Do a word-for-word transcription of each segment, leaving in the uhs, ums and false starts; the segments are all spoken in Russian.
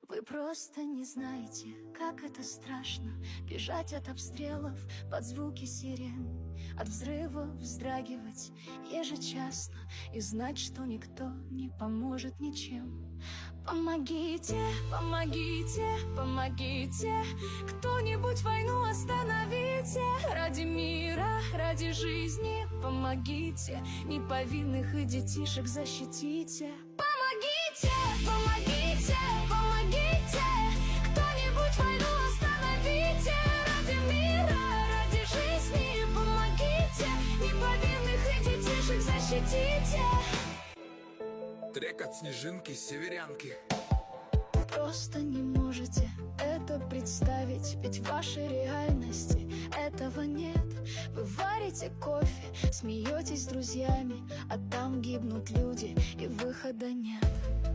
Вы просто не знаете, как это страшно бежать от обстрелов под звуки сирен, от взрывов вздрагивать ежечасно и знать, что никто не поможет ничем. Помогите, помогите, помогите, кто-нибудь войну остановите. Ради мира, ради жизни помогите, неповинных и детишек защитите. Помогите, помогите, помогите, кто-нибудь войну остановите. Ради мира, ради жизни помогите, неповинных и детишек защитите. Трек от Снежинки Северянки. Вы просто не можете это представить, ведь в вашей реальности этого нет. Вы варите кофе, смеетесь с друзьями, а там гибнут люди и выхода нет.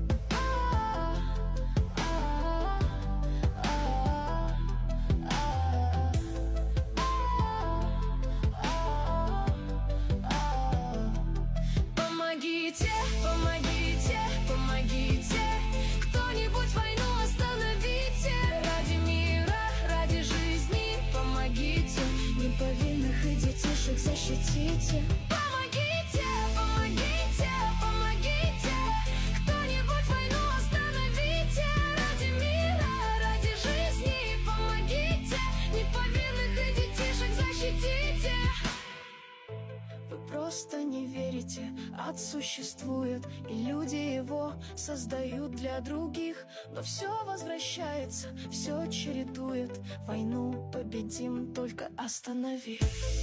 Помогите, помогите, помогите, кто-нибудь войну остановите. Ради мира, ради жизни помогите, неповинных и детишек защитите. Помогите, помогите, помогите, кто-нибудь войну остановите. Ради мира, ради жизни помогите, неповинных и детишек защитите. Вы просто не верите, ад существует, и люди его создают для других. Но все возвращается, все чередует, войну победим, только остановив.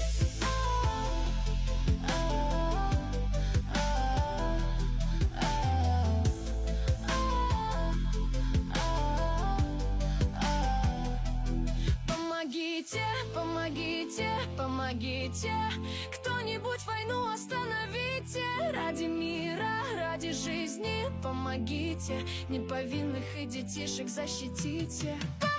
Помогите, помогите, помогите, кто-нибудь войну остановите. Ради мира, ради жизни помогите, неповинных и детишек защитите.